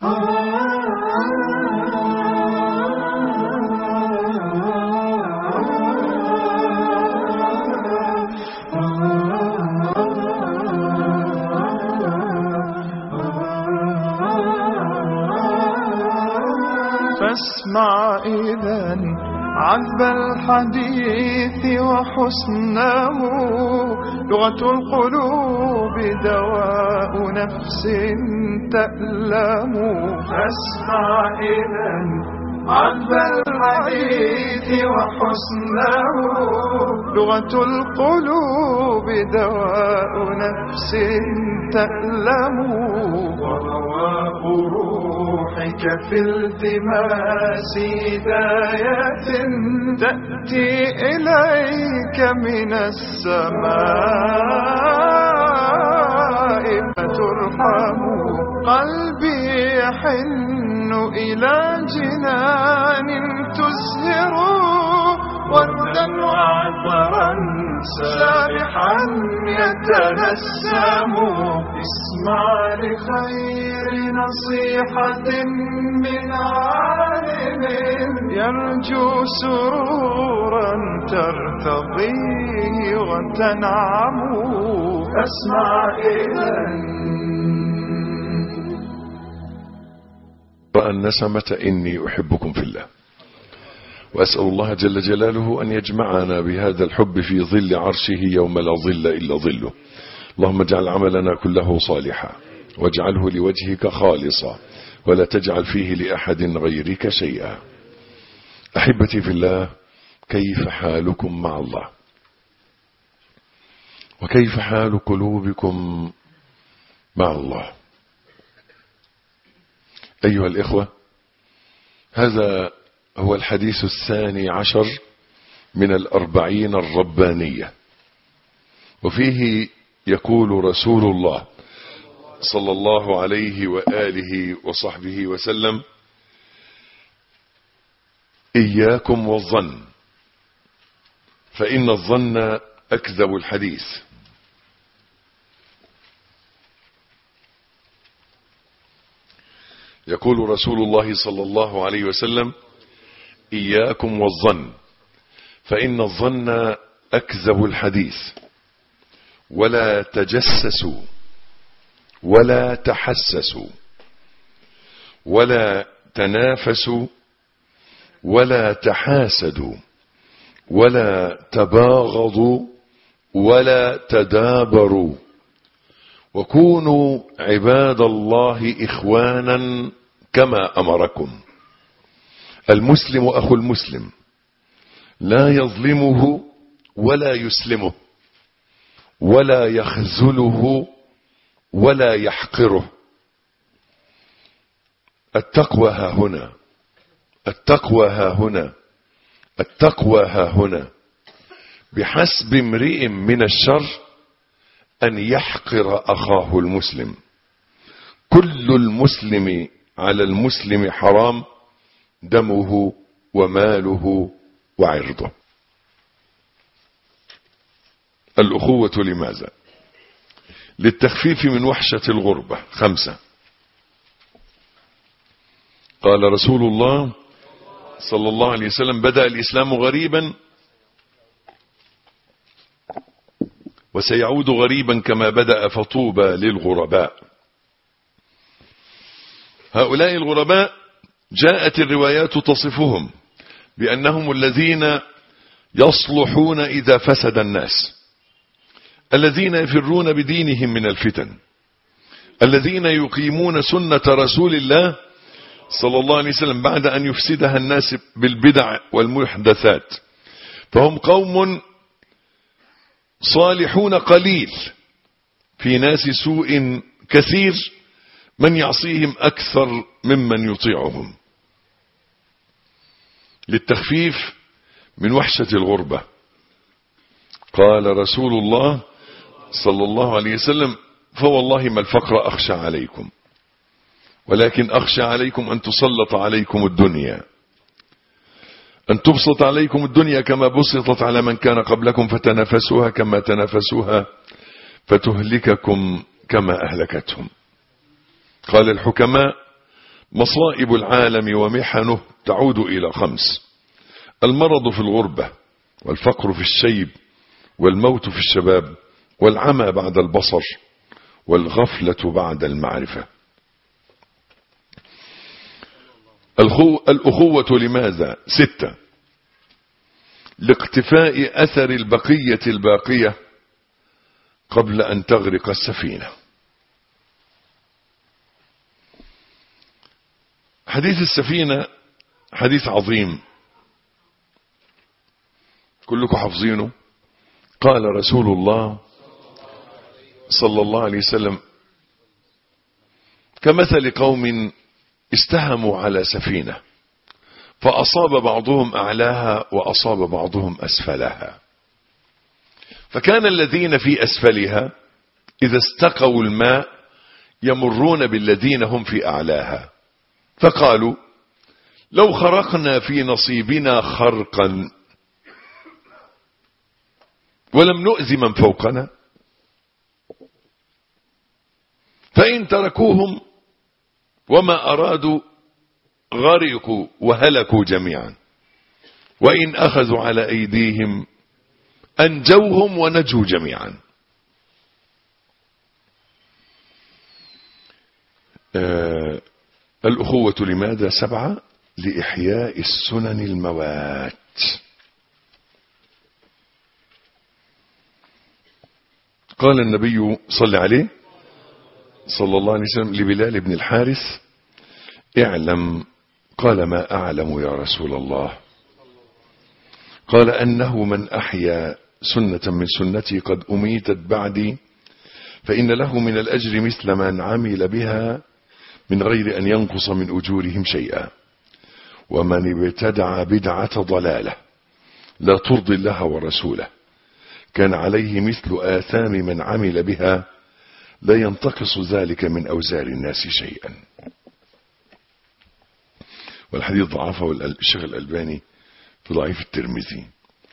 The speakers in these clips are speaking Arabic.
فاسمع إذن عذب الحديث وحسنه، لغة القلوب دواء نفس تألم. فاسمع إذن عذب الحديث وحسنه، لغة القلوب دواء نفس تألم. ورواء روحك في التماس هداية تأتي إليك من السماء فترحم. قلبي يحن إلى جنان تزهر وردا وعطرا سابحا يتنسم. اسمع لخير نصيحة من عالم يرجو سرورا ترتضيه وتنعم. اسمع إذن النسمة إني أحبكم في الله، وأسأل الله جل جلاله أن يجمعنا بهذا الحب في ظل عرشه يوم لا ظل إلا ظله. اللهم اجعل عملنا كله صالحا واجعله لوجهك خالصا ولا تجعل فيه لأحد غيرك شيئا. أحبتي في الله، كيف حالكم مع الله؟ وكيف حال قلوبكم مع الله؟ أيها الإخوة، هذا هو الحديث 12 من 40 الربانية، وفيه يقول رسول الله صلى الله عليه وآله وصحبه وسلم: إياكم والظن فإن الظن أكذب الحديث. يقول رسول الله صلى الله عليه وسلم: إياكم والظن فإن الظن أكذب الحديث، ولا تجسسوا ولا تحسسوا ولا تنافسوا ولا تحاسدوا ولا تباغضوا ولا تدابروا، وكونوا عباد الله إخوانا كما أمركم. المسلم أخو المسلم، لا يظلمه ولا يسلمه ولا يخذله ولا يحقره. التقوى ها هنا، التقوى ها هنا، التقوى ها هنا. بحسب امرئ من الشر أن يحقر أخاه المسلم. كل المسلم على المسلم حرام، دمه وماله وعرضه. الأخوة لماذا؟ للتخفيف من وحشة الغربة. 5. قال رسول الله صلى الله عليه وسلم: بدأ الإسلام غريبا وسيعود غريبا كما بدأ، فطوبى للغرباء. هؤلاء الغرباء جاءت الروايات تصفهم بأنهم الذين يصلحون إذا فسد الناس، الذين يفرون بدينهم من الفتن، الذين يقيمون سنة رسول الله صلى الله عليه وسلم بعد أن يفسدها الناس بالبدع والمحدثات. فهم قوم صالحون قليل في ناس سوء كثير، من يعصيهم أكثر ممن يطيعهم. للتخفيف من وحشة الغربة قال رسول الله صلى الله عليه وسلم: فوالله ما الفقر أخشى عليكم، ولكن أخشى عليكم أن تسلط عليكم الدنيا، أن تبسط عليكم الدنيا كما بسطت على من كان قبلكم، فتنافسوها كما تنافسوها، فتهلككم كما أهلكتهم. قال الحكماء: مصائب العالم ومحنه تعود إلى 5: المرض في الغربة، والفقر في الشيب، والموت في الشباب، والعمى بعد البصر، والغفلة بعد المعرفة. الأخوة لماذا؟ 6: لاقتفاء أثر البقية الباقية قبل أن تغرق السفينة. حديث السفينة حديث عظيم كلكم حافظينه. قال رسول الله صلى الله عليه وسلم: كمثل قوم استهموا على سفينة فأصاب بعضهم أعلاها وأصاب بعضهم أسفلها، فكان الذين في أسفلها إذا استقوا الماء يمرون بالذين هم في أعلاها، فقالوا: لو خرقنا في نصيبنا خرقا ولم نؤذ من فوقنا، فإن تركوهم وما أرادوا غرقوا وهلكوا جميعا، وإن أخذوا على أيديهم أنجوهم ونجوا جميعا. الأخوة لماذا؟ 7: لإحياء السنن الموات. قال النبي صلى عليه صلى الله عليه وسلم لبلال بن الحارث: اعلم. قال: ما أعلم يا رسول الله؟ قال: أنه من أحيا سنة من سنتي قد أميتت بعدي فإن له من الأجر مثل من عمل بها من غير أن ينقص من أجورهم شيئا، ومن ابتدع بدعة ضلالة لا ترضي الله ورسوله كان عليه مثل آثام من عمل بها لا ينتقص ذلك من أوزار الناس شيئا. والحديث ضعفه الشيخ الألباني في ضعيف الترمذي.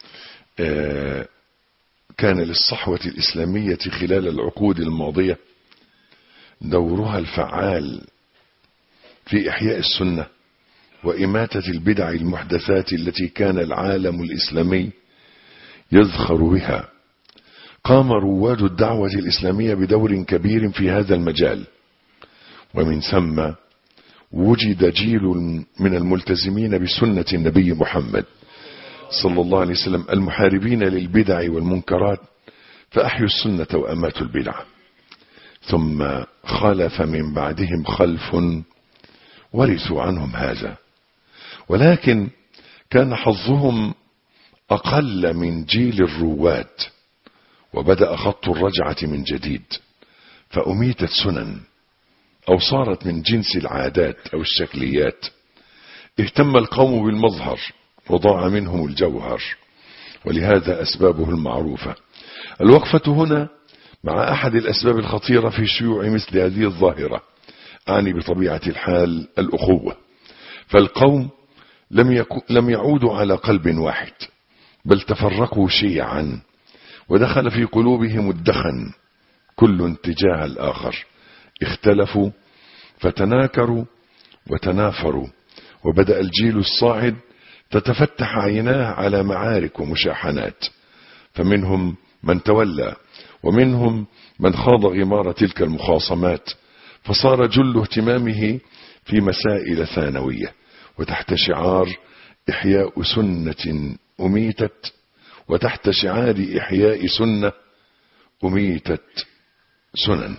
كان للصحوة الإسلامية خلال العقود الماضية دورها الفعال في إحياء السنة وإماتة البدع المحدثات التي كان العالم الإسلامي يذخر بها. قام رواد الدعوة الإسلامية بدور كبير في هذا المجال، ومن ثم وجد جيل من الملتزمين بسنة النبي محمد صلى الله عليه وسلم المحاربين للبدع والمنكرات فأحيوا السنة وأماتوا البدع. ثم خلف من بعدهم خلف ورثوا عنهم هذا، ولكن كان حظهم أقل من جيل الرواد، وبدأ خط الرجعة من جديد، فأميتت سنن أو صارت من جنس العادات أو الشكليات. اهتم القوم بالمظهر وضاع منهم الجوهر، ولهذا أسبابه المعروفة. الوقفة هنا مع أحد الأسباب الخطيرة في شيوع مثل هذه الظاهرة، أعني بطبيعة الحال الأخوة. فالقوم لم يعودوا على قلب واحد، بل تفرقوا شيعا، ودخل في قلوبهم الدخن كل تجاه الآخر. اختلفوا فتناكروا وتنافروا، وبدأ الجيل الصاعد تتفتح عيناه على معارك ومشاحنات، فمنهم من تولى ومنهم من خاض غمار تلك المخاصمات، فصار جل اهتمامه في مسائل ثانوية وتحت شعار إحياء سنة أميتت، وتحت شعار إحياء سنة أميتت سنن.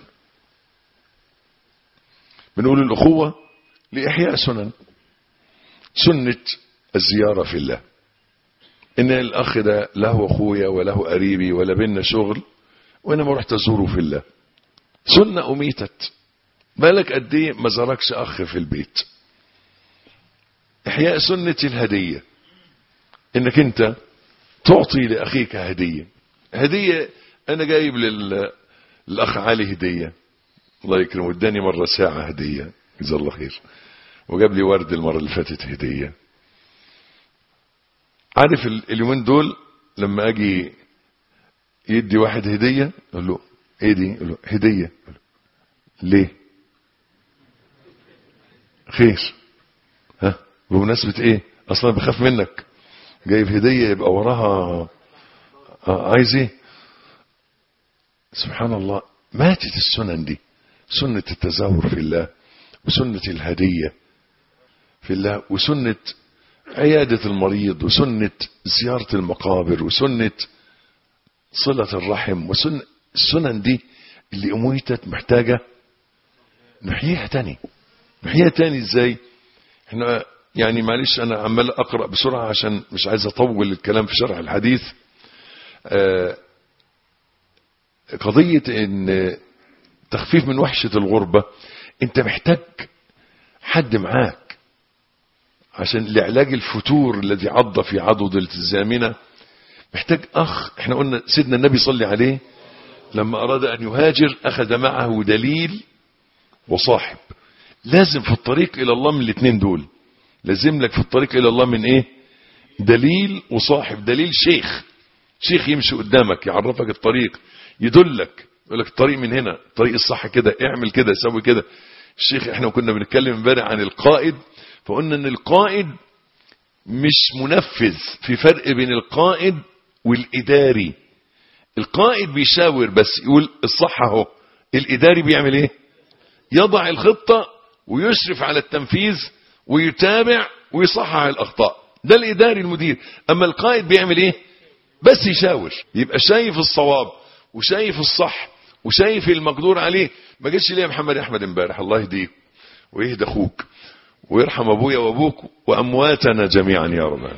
بنقول الأخوة لإحياء سنن، سنة الزيارة في الله، إن الأخ ده له أخويا وله قريبي ولا بينا شغل وأنا ما رحت أزوره في الله، سنة أميتت. بالك قد إيه ما زاركش أخ في البيت. إحياء سنة الهدية، إنك أنت تعطي لأخيك هدية. أنا جايب للأخ علي هدية، الله يكرمه، اداني مرة ساعة هدية جزاه الله خير، وجاب لي ورد المرة اللي فاتت هدية. عارف اليومين دول لما أجي يدي واحد هدية أقول له إيه دي؟ أقول له هدية. أقول له ليه؟ خير. ها بمناسبة ايه؟ اصلا بخاف منك، جايب هدية يبقى وراها عايز ايه؟ سبحان الله، ماتت السنن دي، سنة التزاور في الله، وسنة الهدية في الله، وسنة عيادة المريض، وسنة زيارة المقابر، وسنة صلة الرحم، وسنة السنن دي اللي أميتت محتاجة نحييها تاني. نحييها تاني ازاي؟ احنا يعني معلش انا عمال اقرأ بسرعة عشان مش عايز اطول الكلام في شرح الحديث. قضية ان تخفيف من وحشة الغربة، انت محتاج حد معاك عشان لعلاج الفتور الذي عض في عضد التزامنا. محتاج اخ. احنا قلنا سيدنا النبي صلى عليه لما اراد ان يهاجر اخذ معه دليل وصاحب. لازم في الطريق الى الله من الاثنين دول، لازم لك في الطريق الى الله من ايه؟ دليل وصاحب. دليل شيخ يمشي قدامك يعرفك الطريق، يدلك، يقول لك الطريق من هنا، الطريق الصح كده، اعمل كده، سوي كده. الشيخ احنا كنا بنتكلم امبارح عن القائد، فقلنا ان القائد مش منفذ، في فرق بين القائد والاداري. القائد بيشاور بس، يقول الصح اهو. الاداري بيعمل ايه؟ يضع الخطة ويشرف على التنفيذ ويتابع ويصحح الاخطاء. ده الاداري المدير. اما القائد بيعمل ايه؟ بس يشاور، يبقى شايف الصواب وشايف الصح وشايف المقدور عليه. ما جيتش ليه يا محمد احمد امبارح؟ الله يهديك ويهدى اخوك ويرحم ابويا وابوك وامواتنا جميعا يا رب.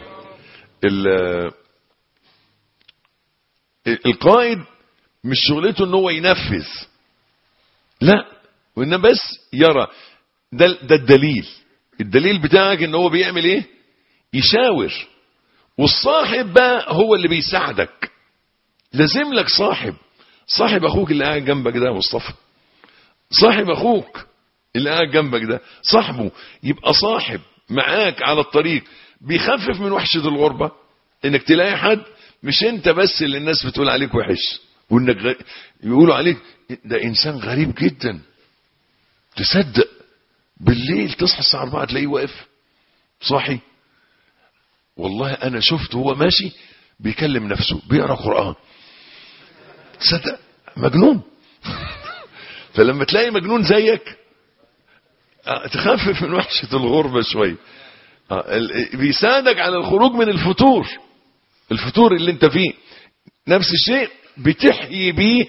القائد مش شغلته ان هو ينفذ، لا، وانما بس يرى. ده الدليل بتاعك ان هو بيعمل ايه؟ يشاور. والصاحب بقى هو اللي بيساعدك. لازم لك صاحب اخوك اللي قاعد جنبك ده يا مصطفى، صاحب اخوك اللي قاعد جنبك ده صاحبه، يبقى صاحب معاك على الطريق، بيخفف من وحشة الغربة. انك تلاقي حد، مش انت بس اللي الناس بتقول عليك وحش، وانك يقولوا عليك ده انسان غريب جدا. تصدق بالليل تصحى الساعة 4 تلاقيه واقف صاحي. والله انا شفته هو ماشي بيكلم نفسه بيقرأ قرآن. تصدق مجنون. فلما تلاقي مجنون زيك تخفف من وحشة الغربة شوية. بيساعدك على الخروج من الفتور اللي انت فيه. نفس الشيء بتحيي بيه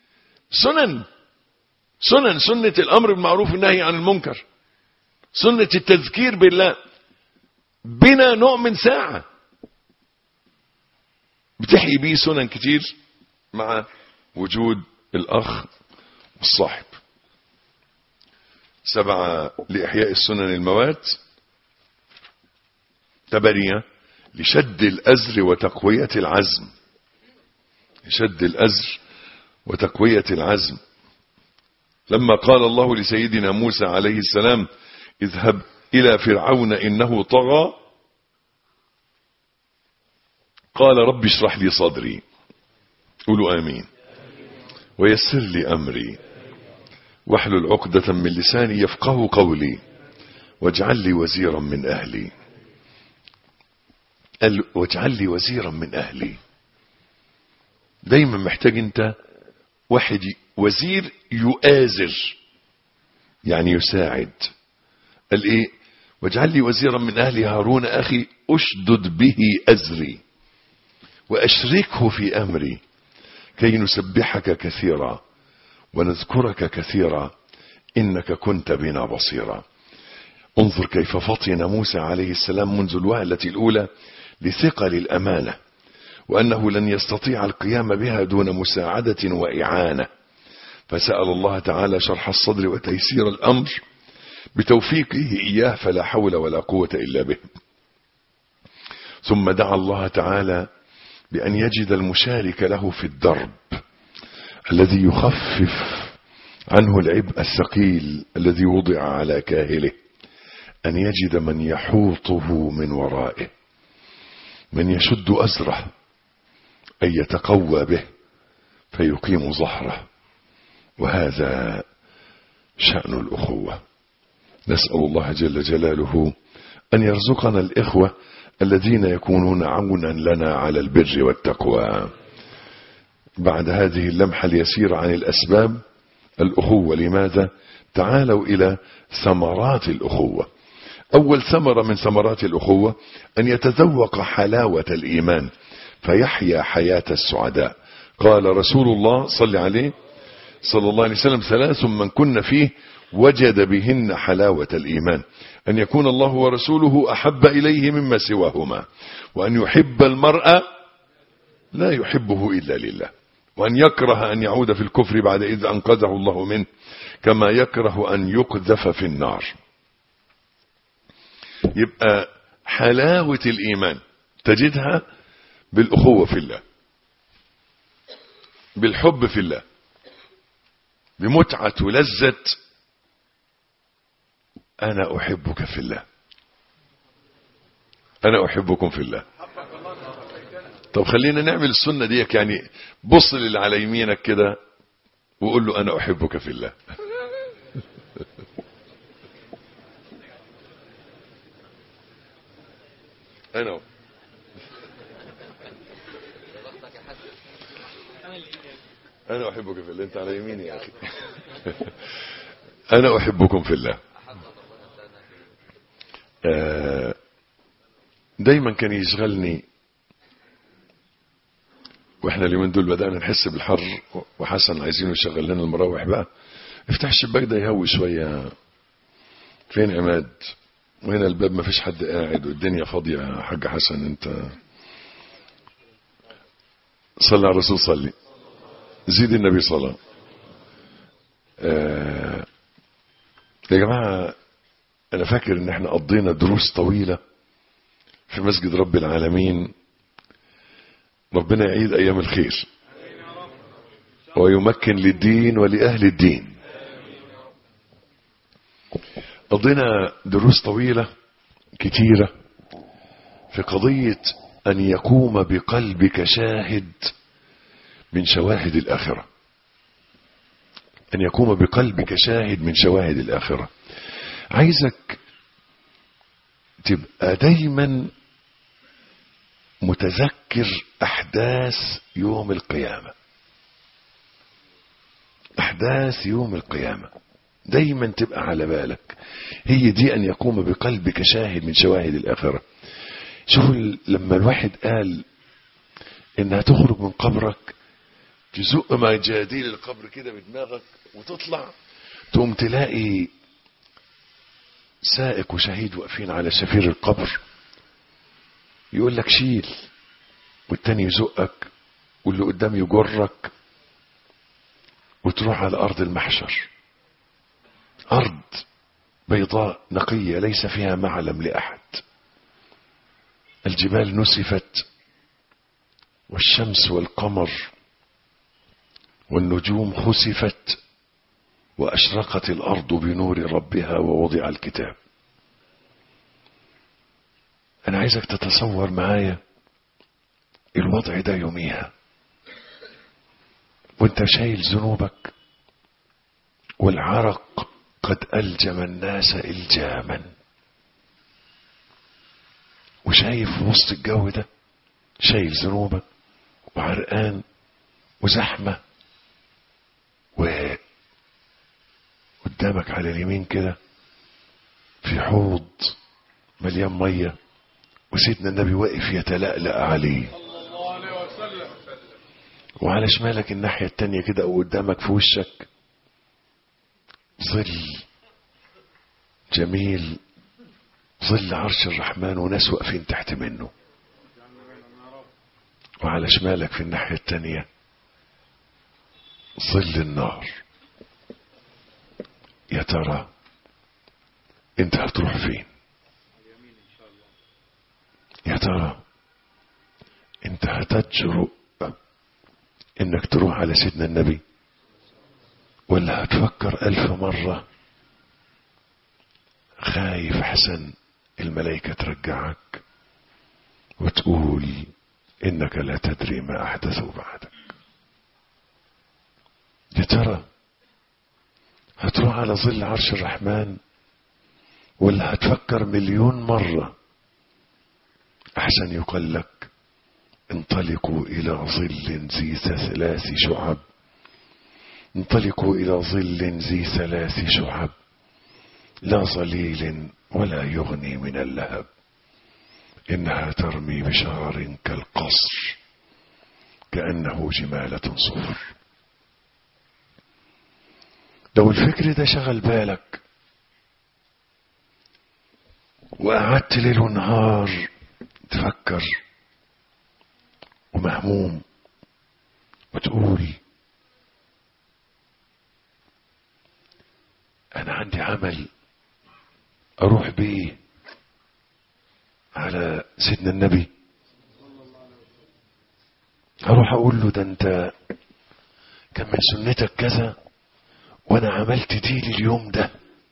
سنة الامر بالمعروف والنهي عن المنكر، سنة التذكير بالله. بنا نؤمن ساعة بتحيي بيه سنن كتير مع وجود الاخ والصاحب. 7 لإحياء السنن الموات. 8 لشد الأزر وتقوية العزم. لشد الأزر وتقوية العزم. لما قال الله لسيدنا موسى عليه السلام اذهب إلى فرعون إنه طغى، قال رب اشرح لي صدري، قولوا آمين، ويسر لي أمري واحلل عقدة من لساني يفقه قولي واجعل لي وزيرا من أهلي. واجعل لي وزيرا من أهلي. دايما محتاج انت واحد وزير يؤازر، يعني يساعد. قال ايه؟ واجعل لي وزيرا من أهلي هارون أخي أشدد به أزري وأشركه في أمري كي نسبحك كثيرا ونذكرك كثيرا إنك كنت بنا بصيرا. انظر كيف فطن موسى عليه السلام منذ الوهلة الأولى لثقل الأمانة، وأنه لن يستطيع القيام بها دون مساعدة وإعانة، فسأل الله تعالى شرح الصدر وتيسير الأمر بتوفيقه إياه، فلا حول ولا قوة إلا به. ثم دعا الله تعالى بأن يجد المشارك له في الدرب الذي يخفف عنه العبء الثقيل الذي وضع على كاهله، أن يجد من يحوطه من ورائه، من يشد أزره، أن يتقوى به فيقيم ظهره. وهذا شأن الأخوة. نسأل الله جل جلاله أن يرزقنا الإخوة الذين يكونون عونا لنا على البر والتقوى. بعد هذه اللمحة اليسيرة عن الأسباب، الأخوة لماذا؟ تعالوا إلى ثمرات الأخوة. أول ثمرة من ثمرات الأخوة أن يتذوق حلاوة الإيمان فيحيا حياة السعداء. قال رسول الله صلى عليه صلى الله عليه وسلم: ثلاث من كن فيه وجد بهن حلاوة الإيمان: أن يكون الله ورسوله أحب إليه مما سواهما، وأن يحب المرء لا يحبه إلا لله، وأن يكره أن يعود في الكفر بعد إذ أنقذه الله منه، كما يكره أن يقذف في النار. يبقى حلاوة الإيمان تجدها بالأخوة في الله، بالحب في الله، بمتعة ولذة أنا أحبك في الله، أنا أحبكم في الله. طب خلينا نعمل السنة ديك، يعني بص للي على يمينك كده وقول له أنا أحبك في الله. أنا أحبك في الله. أنت على يميني يا أخي. أنا أحبكم في الله. دايما كان يشغلني، واحنا اليومين دول بدأنا نحس بالحر، وحسن عايزينه يشغل لنا المراوح بقى. افتح الشباك ده يهوي شوية. فين عماد؟ وهنا الباب ما فيش حد قاعد والدنيا فاضية. يا حاج حسن انت صلى على الرسول، صلي، زيد النبي صلاة. يا جماعة انا فاكر ان احنا قضينا دروس طويلة في مسجد رب العالمين. ربنا يعيد ايام الخير ويمكن للدين ولأهل الدين. قضينا دروس طويلة كتيرة في قضية أن يقوم بقلبك شاهد من شواهد الآخرة. أن يقوم بقلبك شاهد من شواهد الآخرة. عايزك تبقى دايما متذكر أحداث يوم القيامة. أحداث يوم القيامة دايما تبقى على بالك. هي دي أن يقوم بقلبك شاهد من شواهد الآخرة. شوف لما الواحد قال إنها تخرج من قبرك، تزق مجاديل القبر كده بدماغك وتطلع، تقوم تلاقي سائق وشهيد واقفين على شفير القبر، يقول لك شيل، والتاني يزقك، واللي قدام يجرك، وتروح على أرض المحشر. أرض بيضاء نقية ليس فيها معلم لأحد. الجبال نسفت، والشمس والقمر والنجوم خسفت، وأشرقت الأرض بنور ربها ووضع الكتاب. أنا عايزك تتصور معايا الوضع ده يوميها، وانت شايل ذنوبك، والعرق قد ألجم الناس إلجاما، وشايف وسط الجو ده شايل ذنوبك وعرقان وزحمة، وقدامك على اليمين كده في حوض مليان مية، وسيدنا النبي واقف يتلألأ عليه، وعلى شمالك الناحية التانية كده وقدامك في وشك ظل جميل، ظل عرش الرحمن، وناس واقفين تحت منه، وعلى شمالك في الناحية التانية ظل النار. يا ترى انت هتروح فين؟ يا ترى انت هتجرؤ انك تروح على سيدنا النبي، ولا هتفكر 1000 مرة خايف احسن الملائكة ترجعك وتقول انك لا تدري ما احدثوا بعدك؟ يا ترى هتروح على ظل عرش الرحمن ولا هتفكر مليون مرة أحسن يقال لك انطلقوا إلى ظل ذي 3 شعب، انطلقوا إلى ظل ذي 3 شعب لا ظليل ولا يغني من اللهب إنها ترمي بشرر كالقصر كأنه جمالة صفر. لو الفكر ده شغل بالك وقعدت ليل ونهار تفكر ومهموم وتقول أنا عندي عمل أروح بيه على سيدنا النبي، أروح أقول له ده أنت كان من سنتك كذا وأنا عملت دي اليوم ده،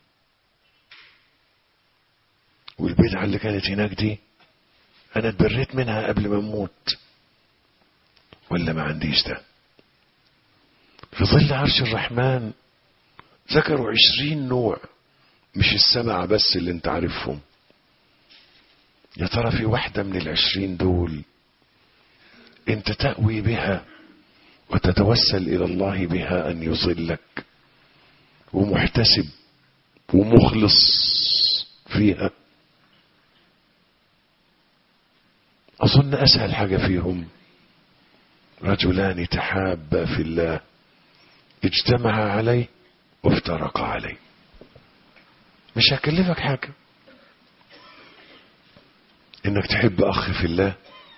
والبدعة اللي كانت هناك دي أنا اتبريت منها قبل ما أموت، ولا ما عنديش ده. في ظل عرش الرحمن ذكروا 20 نوع، مش 7 بس اللي انت عارفهم. يا ترى في واحدة من 20 دول انت تأوي بها وتتوسل إلى الله بها أن يظلك ومحتسب ومخلص فيها؟ أظن أسهل حاجة فيهم رجلان تحابا في الله اجتمعا عليه وافترقا عليه. مش هكلفك حاجة انك تحب اخ في الله،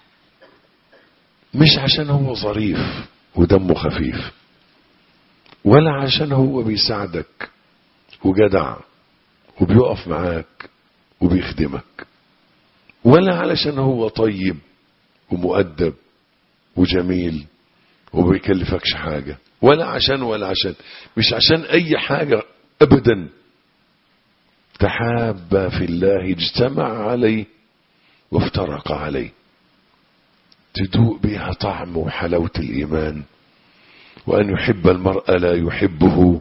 مش عشان هو ظريف ودمه خفيف، ولا عشان هو بيساعدك وجدع وبيقف معاك وبيخدمك، ولا علشان هو طيب ومؤدب وجميل وبيكلفكش حاجة، ولا عشان مش عشان اي حاجة ابدا. تحابا في الله اجتمع عليه وافترق عليه. تدوق بها طعم وحلاوة الإيمان، وأن يحب المرء لا يحبه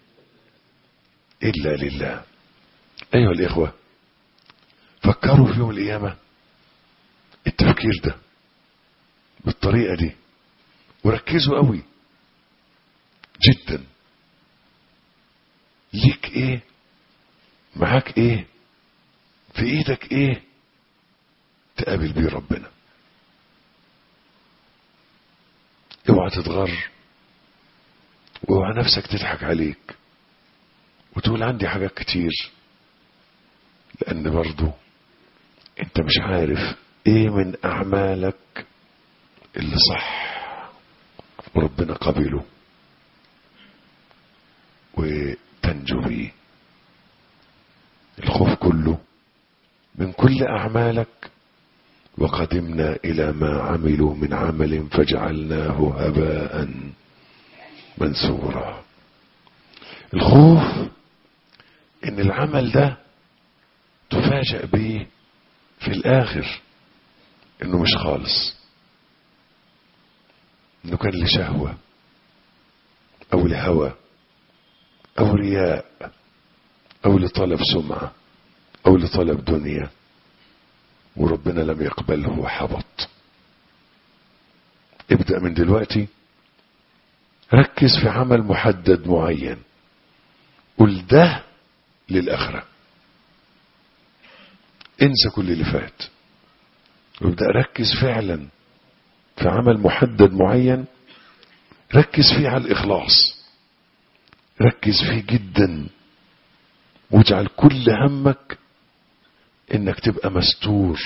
إلا لله. أيها الإخوة، فكروا في يوم القيامة التفكير ده بالطريقة دي، وركزوا قوي جدا. ليك ايه؟ معاك ايه؟ في ايدك ايه تقابل بيه ربنا؟ اوعى تتغر، واوعى نفسك تضحك عليك وتقول عندي حاجات كتير، لان برضو انت مش عارف ايه من اعمالك اللي صح وربنا قبله وتنجو بيه. الخوف كله من كل اعمالك وقدمنا الى ما عملوا من عمل فجعلناه هباء منثورا. الخوف ان العمل ده تفاجأ به في الاخر انه مش خالص، انه كان لشهوة او لهوى او رياء او لطلب سمعة او لطلب دنيا، وربنا لم يقبله وحبط. ابدأ من دلوقتي ركز في عمل محدد معين، قل ده للآخرة، انسى كل اللي فات، وابدأ ركز فعلا في عمل محدد معين، ركز فيه على الإخلاص، ركز فيه جدا، واجعل كل همك انك تبقى مستور.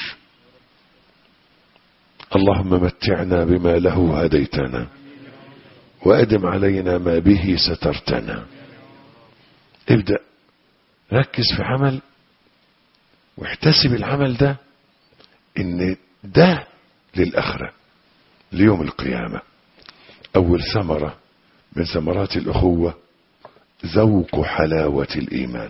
اللهم متعنا بما له هديتنا وأدم علينا ما به سترتنا. ابدأ ركز في عمل واحتسب العمل ده ان ده للآخرة ليوم القيامة. اول ثمرة من ثمرات الأخوة ذوق حلاوة الإيمان.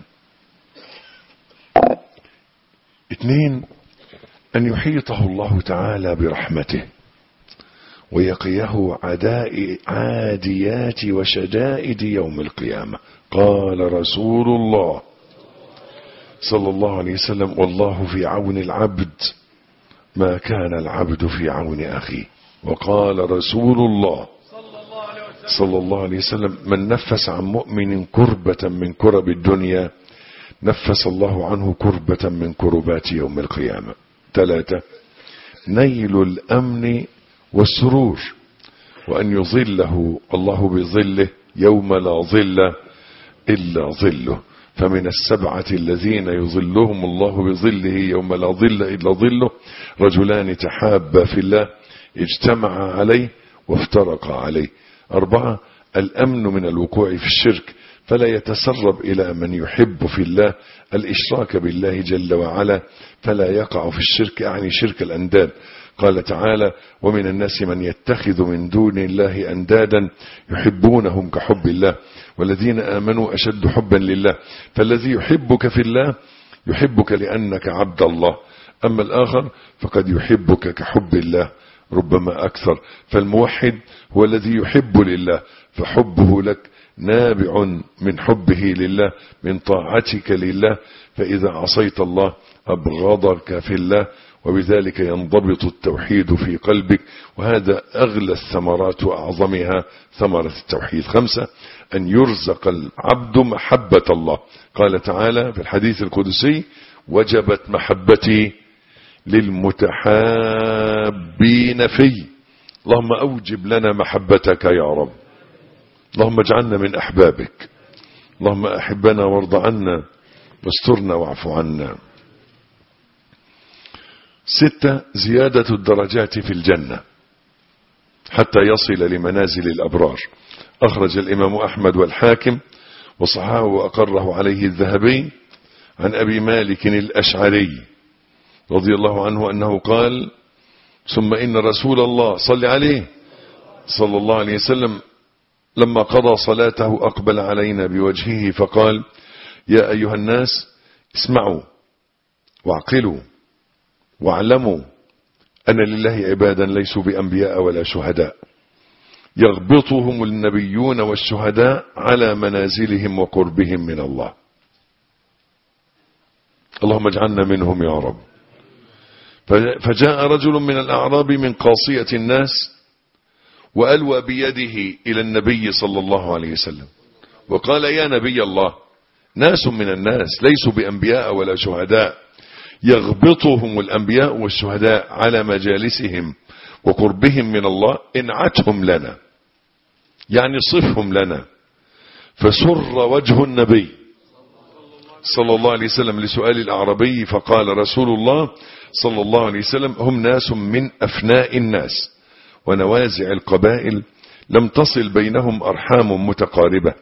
2 أن يحيطه الله تعالى برحمته ويقيه عاديات وشدائد يوم القيامة. قال رسول الله صلى الله عليه وسلم: والله في عون العبد ما كان العبد في عون أخيه. وقال رسول الله صلى الله عليه وسلم: من نفس عن مؤمن كربة من كرب الدنيا نفس الله عنه كربة من كربات يوم القيامة. 3. نيل الأمن والسرور، وأن يظله الله بظله يوم لا ظل إلا ظله. فمن 7 الذين يظلهم الله بظله يوم لا ظل إلا ظله: رجلان تحابا في الله اجتمعا عليه وافترقا عليه. 4. الأمن من الوقوع في الشرك، فلا يتسرب إلى من يحب في الله الإشراك بالله جل وعلا فلا يقع في الشرك، أعني شرك الأنداد. قال تعالى: ومن الناس من يتخذ من دون الله أندادا يحبونهم كحب الله والذين آمنوا أشد حبا لله. فالذي يحبك في الله يحبك لأنك عبد الله، أما الآخر فقد يحبك كحب الله ربما أكثر. فالموحد هو الذي يحب لله، فحبه لك نابع من حبه لله، من طاعتك لله. فإذا عصيت الله أبغضك في الله، وبذلك ينضبط التوحيد في قلبك، وهذا أغلى الثمرات وأعظمها ثمرة التوحيد. 5. أن يرزق العبد محبة الله. قال تعالى في الحديث القدسي: وجبت محبتي للمتحابين في. اللهم أوجب لنا محبتك يا رب، اللهم اجعلنا من أحبابك، اللهم أحبنا وارض عنا واسترنا واعف عنا. 6. زيادة الدرجات في الجنة حتى يصل لمنازل الأبرار. أخرج الإمام أحمد والحاكم وصححه وأقره عليه الذهبي عن أبي مالك الأشعري رضي الله عنه أنه قال: ثم إن رسول الله صلى عليه صلى الله عليه وسلم لما قضى صلاته أقبل علينا بوجهه فقال: يا أيها الناس اسمعوا واعقلوا واعلموا أن لله عبادا ليسوا بأنبياء ولا شهداء يغبطهم النبيون والشهداء على منازلهم وقربهم من الله. اللهم اجعلنا منهم يا رب. فجاء رجل من الأعراب من قاصية الناس وألوى بيده إلى النبي صلى الله عليه وسلم وقال: يا نبي الله، ناس من الناس ليسوا بأنبياء ولا شهداء يغبطهم الأنبياء والشهداء على مجالسهم وقربهم من الله، انعتهم لنا، يعني صفهم لنا. فسر وجه النبي صلى الله عليه وسلم لسؤال الأعرابي فقال رسول الله صلى الله عليه وسلم: هم ناس من أفناء الناس ونوازع القبائل لم تصل بينهم أرحام متقاربة،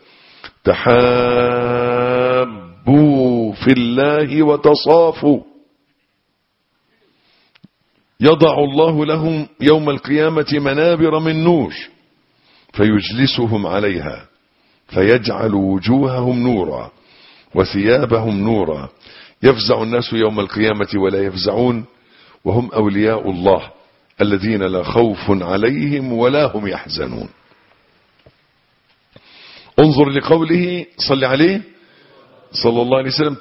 تحابوا في الله وتصافوا، يضع الله لهم يوم القيامة منابر من نور فيجلسهم عليها فيجعل وجوههم نورا وثيابهم نورا، يفزع الناس يوم القيامة ولا يفزعون، وهم أولياء الله الذين لا خوف عليهم ولا هم يحزنون. انظر لقوله صلى عليه صلى الله عليه وسلم: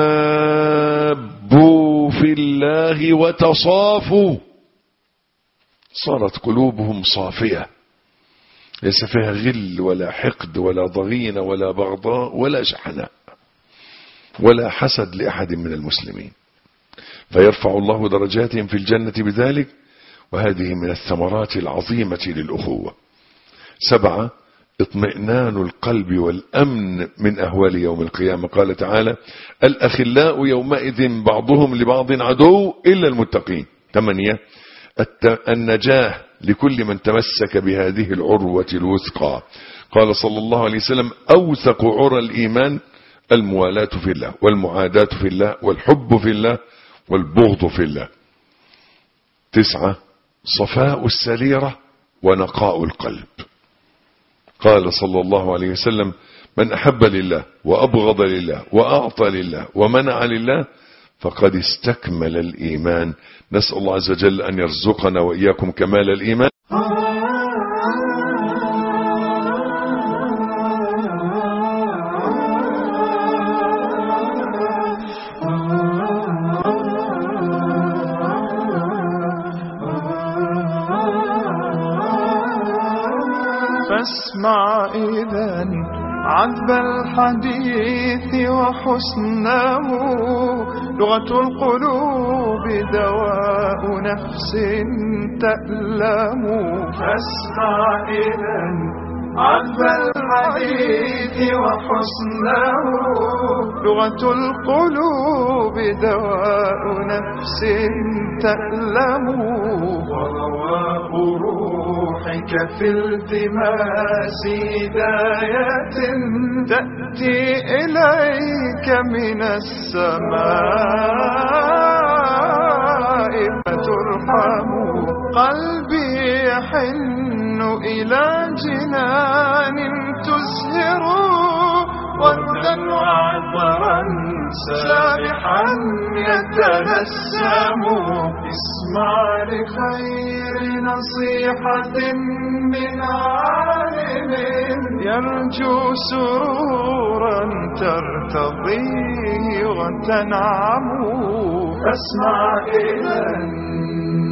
تحابوا في الله وتصافوا. صارت قلوبهم صافية، ليس فيها غل ولا حقد ولا ضغين ولا بغضاء ولا شحناء ولا حسد لأحد من المسلمين، فيرفع الله درجاتهم في الجنة بذلك، وهذه من الثمرات العظيمة للأخوة. 7. اطمئنان القلب والأمن من أهوال يوم القيامة. قال تعالى: الأخلاء يومئذ بعضهم لبعض عدو إلا المتقين. 8. النجاة لكل من تمسك بهذه العروة الوثقى. قال صلى الله عليه وسلم: أوثق عرى الإيمان الموالاة في الله والمعاداة في الله والحب في الله والبغض في الله. 9. صفاء السريرة ونقاء القلب. قال صلى الله عليه وسلم: من أحب لله وأبغض لله وأعطى لله ومنع لله فقد استكمل الإيمان. نسأل الله عز وجل أن يرزقنا وإياكم كمال الإيمان. فاسمع إذا عذب الحديث وحسنه، لغة القلوب دواء نفس تألم. فاسمع إذا عذب الحديث وحسنه، لغة القلوب دواء نفس تألم. ورواء روحك في التماس هداية تأتي إليك من السماء فترحم. قلبي يحن إلى جنان تزهر وردا وعطرا سابحا يتنسم. اسمع لخير نصيحة من عالم يرجو سرورا ترتضيه وتنعم. فاسمع إذا